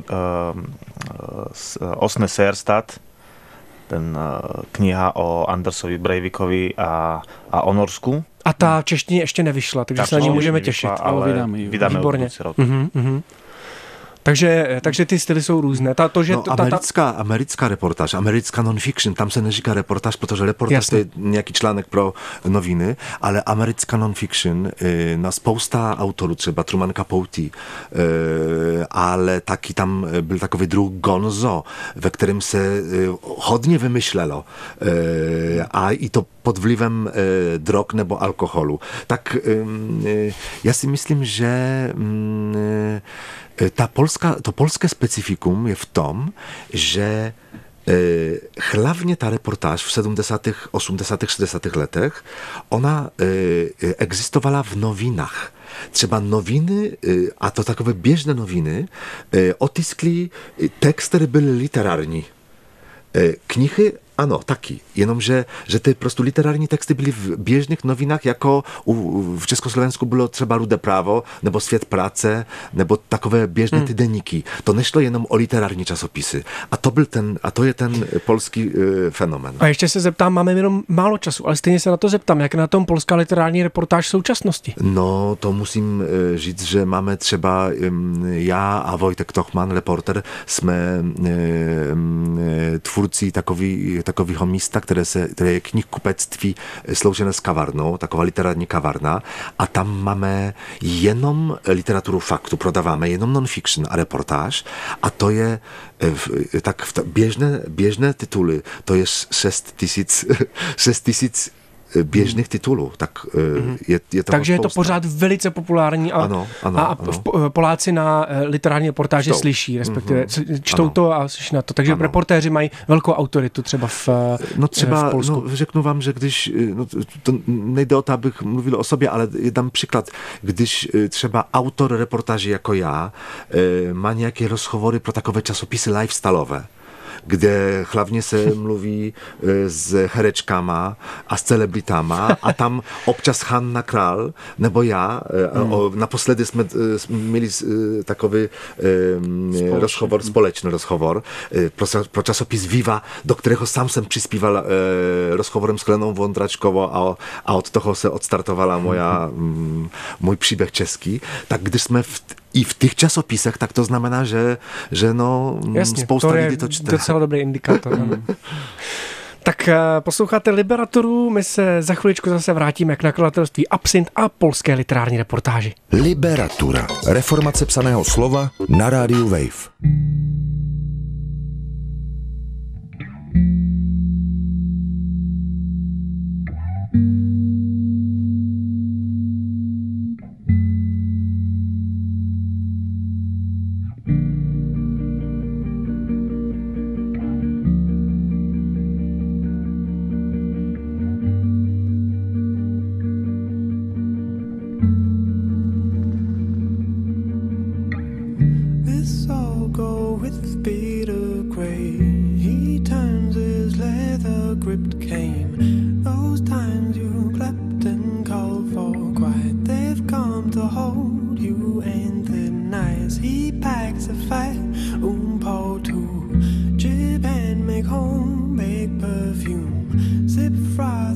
uh, Osne Seerstad, ten uh, kniha o Andersovi Breivikovi a, a o Norsku. A ta češtině ještě nevyšla, takže Ta se na ní můžeme nevyšla, těšit. ale vydáme ji. vydáme Výborně. budúci rok. Uh-huh, uh-huh. Takže, takže ty styly jsou různé. Ta, to, že No, to, ta, ta... americká, americká reportáž, americká non-fiction, tam se neříká reportáž, protože reportáž Jasně. to je nějaký článek pro noviny, ale americká non-fiction, e, na spousta autorů, třeba Truman Capote, e, ale taky tam byl takový druh Gonzo, ve kterém se e, hodně vymyšlelo e, a i to pod vlivem e, drog nebo alkoholu. Tak e, e, já si myslím, že e, Ta polska, to polské specifikum je v tom, že e, hlavně ta reportáž v sedmdesátých, osmdesátých, šedesátých letech, ona e, existovala v novinách. Třeba noviny, e, a to takové běžné noviny, e, otiskli text, které byly literární. E, knihy ano, taky. Jenomže, že ty prostě literární texty byly v běžných novinách, jako u, v Československu bylo třeba Rudé právo, nebo Svět práce, nebo takové běžné ty deníky. To nešlo jenom o literární časopisy. A to byl ten, a to je ten polský e, fenomén. A ještě se zeptám, máme jenom málo času, ale stejně se na to zeptám, jak na tom polská literární reportáž v současnosti? No, to musím e, říct, že máme třeba e, já a Wojtek Tochman, reporter, jsme e, e, tvůrci takový takového místa, které, se, které je knihkupectví sloužené s kavárnou, taková literární kavárna a tam máme jenom literaturu faktu, prodáváme jenom non-fiction a reportáž a to je tak běžné, běžné tituly, to je šest tisíc běžných titulů, tak mm-hmm. je, je to Takže je to pořád velice populární a, ano, ano, a ano. Poláci na literární reportáže čtou. Slyší, respektive mm-hmm. čtou ano. to a slyší na to. Takže ano. reportéři mají velkou autoritu třeba v, no třeba, v Polsku. No, řeknu vám, že když, no, to nejde o to, abych mluvil o sobě, ale dám příklad, když třeba autor reportáží jako já má nějaké rozhovory pro takové časopisy lifestyleové, kde hlavně se mluví s herečkama a s celebritama a tam občas Hanna Král nebo já, hmm. o, naposledy jsme měli takový společný. rozhovor, společný rozhovor pro, pro časopis Viva, do kterého sám jsem přispíval rozhovorem s Klenou Vondračkovou a, a od toho se odstartovala moja, hmm. můj příběh český. Tak když jsme v i v těch časopisech, tak to znamená, že, že no, jasně, spousta to lidí to čte. Docela dobrý indikátor. Tak posloucháte Liberaturu, my se za chviličku zase vrátíme k nakladatelství Absint a polské literární reportáži. Liberatura. Reformace psaného slova na rádiu Wave. This all go with the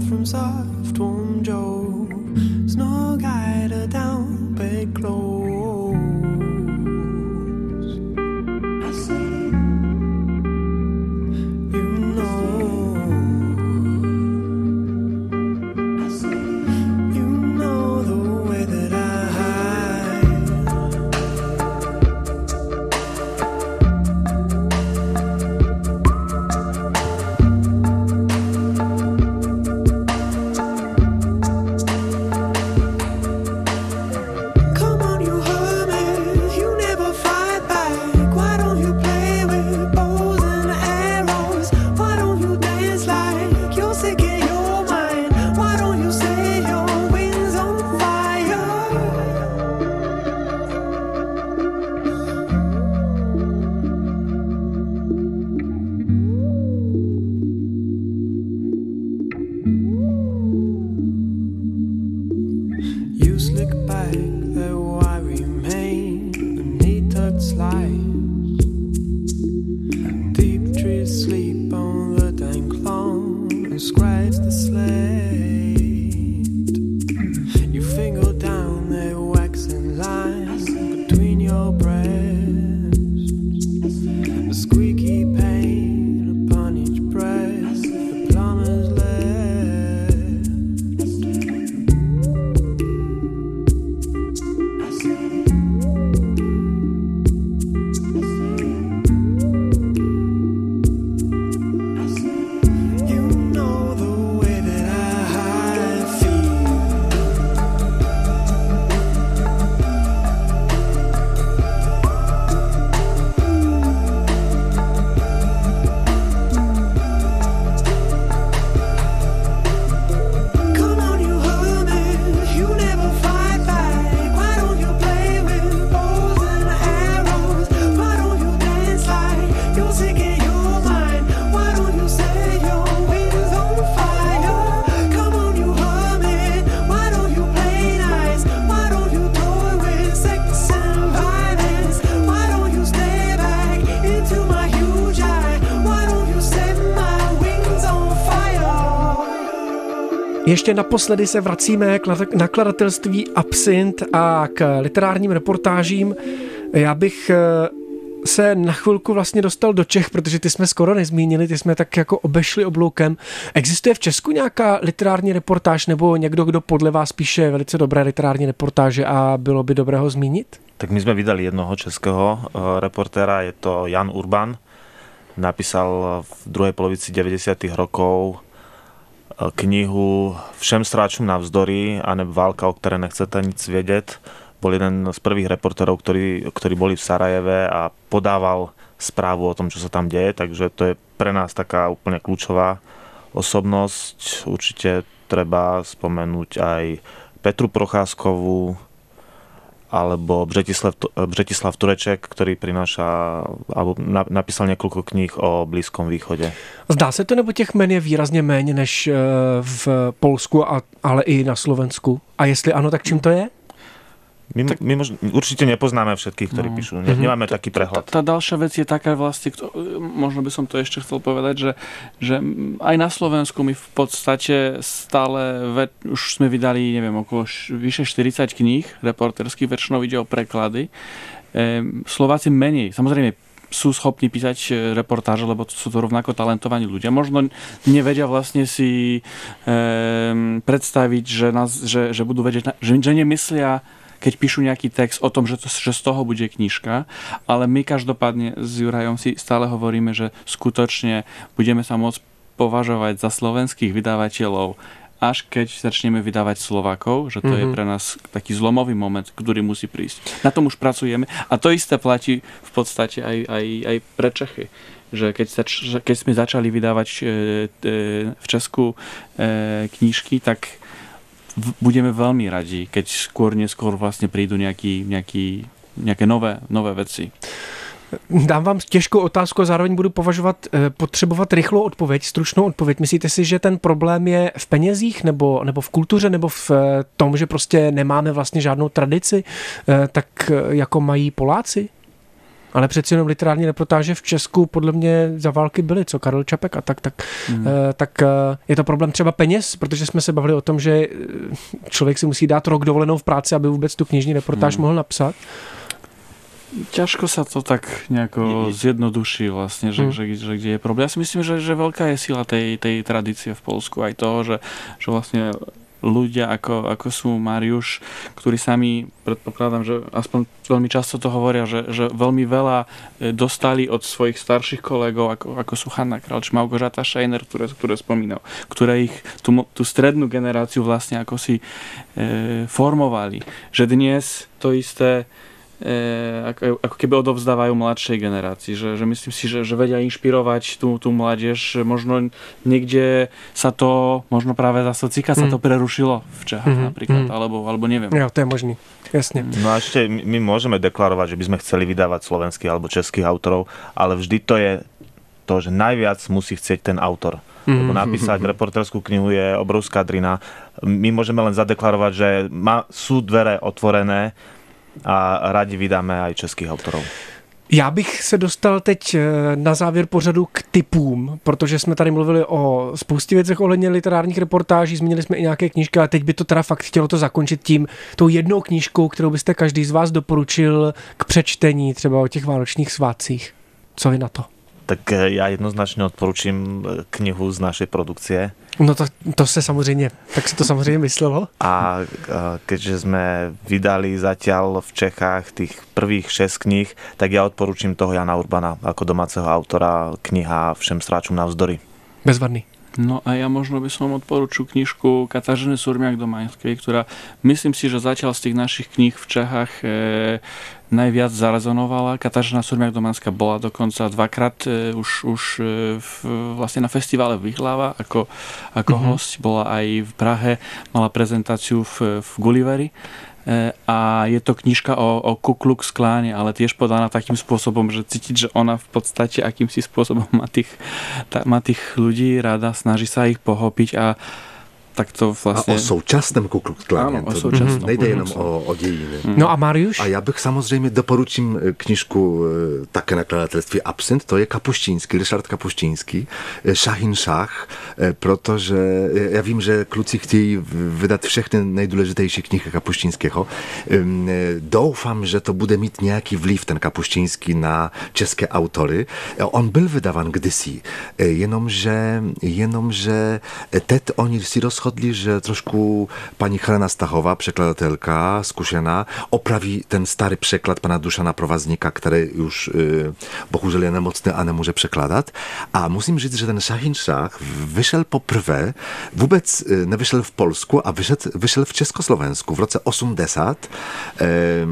from soft warm Joe. Snug her down bed clothes. I see, you know, I see, you know the way that I come on, you hermit, you never fight back. Why don't you play with bows and arrows? Why don't you dance like you're sick in your mind? Why don't you set your wings on fire? You slick back the wiry mane, the neat tucked slice. Deep trees sleep on the dank lawn and scratch the slate. You finger down their waxen line between your breasts. The squeaky pain upon each breast, the plumber's left. You know the way that I feel. Come on, you hermit, you never fight back. Why don't you play with bows and arrows? Why don't you dance like you're sick in your mind? Why don't you set your wings on fire? Come on, you hermit, why don't you play nice? Why don't you toy with sex and violence? Why don't you stay back into my huge eye? Why don't you set my wings on fire? Ještě naposledy se vracíme k nat- nakladatelství Absint a k literárním reportážím. Já bych eh, se na chvilku vlastně dostal do Čech, protože ty jsme skoro nezmínili, ty jsme tak jako obešli obloukem. Existuje v Česku nějaká literární reportáž nebo někdo, kdo podle vás píše velice dobré literární reportáže a bylo by dobré ho zmínit? Tak my sme vydali jednoho českého eh, reportéra, je to Jan Urban. Napísal v druhej polovici deväťdesiatych rokov eh, knihu Všem stráčom navzdory, anebo Válka, o ktoré nechcete nic vedieť. Bol jeden z prvých reportérov, ktorí, ktorí boli v Sarajeve a podával správu o tom, čo sa tam deje, takže to je pre nás taká úplne kľúčová osobnosť. Určite treba spomenúť aj Petru Procházkovú alebo Břetislav, Břetislav Tureček, ktorý prináša alebo napísal niekoľko kníh o Blízkom východe. Zdá se to, nebo těch men je výrazně méně než eh, v Polsku, a, ale i na Slovensku? A jestli ano, tak čím to je? My, tak, my mož, určite nepoznáme všetkých, ktorí no. píšu. Ne, nemáme tá, taký prehľad. Tá, tá ďalšia vec je taká vlastne, kto, možno by som to ešte chcel povedať, že, že aj na Slovensku my v podstate stále, ve, už sme vydali, neviem, okolo vyše štyridsať kníh reporterských, väčšinou ide o preklady. E, Slováci menej, samozrejme, sú schopní písať reportáže, lebo sú to rovnako talentovaní ľudia. Možno nevedia vlastne si e, predstaviť, že, nás, že, že budú vedieť, že, že nemyslia, keď píšu nejaký text o tom, že, to, že z toho bude knižka, ale my každopádne s Jurajom si stále hovoríme, že skutočne budeme sa môcť považovať za slovenských vydavateľov, až keď začneme vydávať Slovákov, že to mm-hmm. je pre nás taký zlomový moment, ktorý musí prísť. Na tom už pracujeme a to isté platí v podstate aj, aj, aj pre Čechy. Že keď, sa, keď sme začali vydávať e, e, v Česku e, knižky, tak budeme veľmi radi, keď skôr neskôr vlastne prídu nejaký, nejaký, nejaké nové, nové veci. Dám vám těžkou otázku a zároveň budu považovat, potřebovat rychlou odpověď, stručnou odpověď. Myslíte si, že ten problém je v penězích nebo, nebo v kultuře nebo v tom, že prostě nemáme vlastně žádnou tradici, tak jako mají Poláci? Ale přeci jenom literární reportáže v Česku podle mě za války byly, co Karel Čapek a tak, tak, Hmm. eh, tak eh, je to problém třeba peněz, protože jsme se bavili o tom, že eh, člověk si musí dát rok dovolenou v práci, aby vůbec tu knižní reportáž Hmm. mohl napsat. Ťažko sa to tak nejako zjednoduší vlastne, že, Hmm. že, že kde je problém. Ja si myslím, že, že veľká je sila tej, tej tradície v Polsku, aj toho, že, že vlastne ľudia ako, ako sú Mariuš, ktorí sami, predpokladám, že aspoň veľmi často to hovoria, že, že veľmi veľa dostali od svojich starších kolegov, ako, ako sú Hanna Kralč, Małgorzata Scheiner, ktoré, ktoré spomínal, ktoré ich, tú, tú strednú generáciu vlastne ako si e, formovali. Že dnes to isté E, ako, ako keby odovzdávajú mladšej generácii, že, že myslím si, že, že vedia inšpirovať tú, tú mládež, možno niekde sa to, možno práve za socika sa to prerušilo v Čechách Mhm, napríklad, mhm. alebo, alebo neviem. Jo, to je možný, jasne. No a ešte my my môžeme deklarovať, že by sme chceli vydávať slovenských alebo českých autorov, ale vždy to je to, že najviac musí chcieť ten autor. Lebo napísať reportérskú knihu je obrovská drina. My môžeme len zadeklarovať, že má, sú dvere otvorené a rádi vydáme aj českých autorov. Já bych se dostal teď eh, na závěr pořadu k tipům, protože jsme tady mluvili o spoustě věcech ohledně literárních reportáží, zmínili jsme i nějaké knížky, ale teď by to teda fakt chtělo to zakončit tím, tou jednou knížkou, kterou byste každý z vás doporučil k přečtení třeba o těch vánočních svátcích. Co vy na to? Tak ja jednoznačne odporúčim knihu z našej produkcie. No to, to se samozřejmě, tak se to samozřejmě myslelo. A keďže sme vydali zatiaľ v Čechách tých prvých šesť kníh, tak ja odporúčim toho Jana Urbana ako domáceho autora, kniha Všem sráčom navzdory. Bezvadný. No a ja možno by som odporučil knižku Katarzyny Surmiak-Domaňskej, ktorá myslím si, že zatiaľ z tých našich kníh v Čechách e, najviac zarezonovala. Katarzyna Surmiak-Domaňská bola dokonca dvakrát e, už, už e, v, vlastne na festivale Vyhlava ako, ako mm-hmm. host. Bola aj v Prahe, mala prezentáciu v, v Gulliveri. A je to knižka o, o Ku Klux Kláne, ale tiež podaná takým spôsobom, že cítiť, že ona v podstate akýmsi spôsobom má tých, tá, má tých ľudí rada, snaží sa ich pochopiť a tak to vlastně... A o současném Ku Klux Kláně. Ano, o současném. Nejde jenom o, o dějiny. No a Mariuš? A já bych samozřejmě doporučím knižku také nakladatelství Absint, to je Kapuščínský, Ryszard Kapuščínský, Šahin Šach, protože já vím, že kluci chtějí vydat všechny nejdůležitější knihy Kapuščínského. Doufám, že to bude mít nějaký vliv, ten Kapuščínský, na české autory. On byl vydavan kdysi, jenomže, jenomže teď oni si rozhodli, že trošku paní Helena Stachová, překladatelka, zkušená, opraví ten starý překlad pana Dušana Provazníka, který už e, bohužel je nemocný a nemůže překládat. A musím říct, že ten Šahin Šach vyšel poprvé, vůbec nevyšel v Polsku a vyšel, vyšel v Československu v roce osmdesát. E,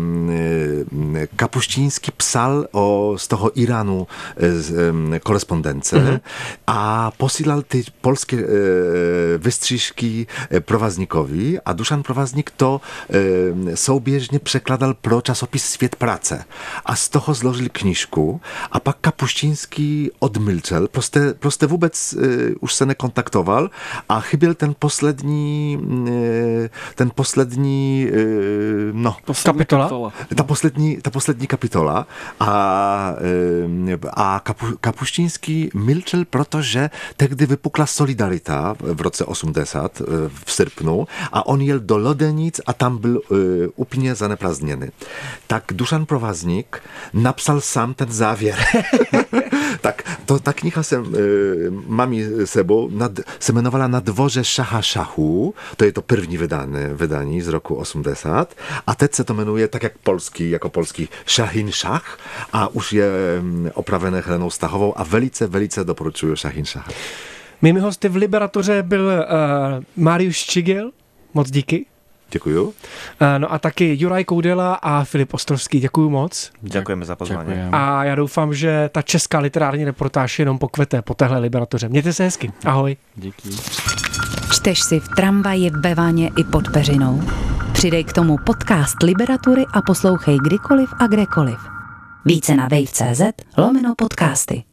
e, Kapuščínský psal o, z toho Iránu e, korespondence mm-hmm. a posílal ty polské e, wystřížky Provazníkovi a Dušan Provazník to e, souběžně překladal pro časopis Svět práce. A z toho zložili knížku a pak Kapuščínský odmlčel, prostě, prostě vůbec e, už se nekontaktoval a chyběl ten poslední e, ten poslední e, no, kapitola. kapitola. Ta poslední, ta poslední kapitola a, e, a Kapu, Kapuščínský milčel, protože tehdy vypukla Solidarita v roce osmdesát v srpnu a on jel do Lodenic a tam byl uh, úplně zaneprázdněný. Tak Dušan Provazník napsal sám ten závěr. Tak to, ta kniha jsem, uh, mám ji sebou, nad, se jmenovala Na dvorze Šacha Šachu, to je to první vydané, vydání z roku osmdesát a teď se to jmenuje tak jak polský, jako polský Šahin Šach a už je um, opravené Helenou Stachovou a velice, velice doporučuju Šahin Šach. Mými hosty v Liberatoře byl uh, Mariuš Čigil, moc díky. Děkuju. Uh, no a taky Juraj Koudela a Filip Ostrovský, děkuju moc. Ďakujeme za pozvání. Ďakujem. A já doufám, že ta česká literární reportáž jenom pokvete po téhle Liberatoře. Mějte se hezky. Ahoj. Díky. Čteš si v tramvaji, ve vaně i pod peřinou? Přidej k tomu podcast Liberatury a poslouchej kdykoliv a kdekoliv. Více na wave tečka cz lomeno podcasty.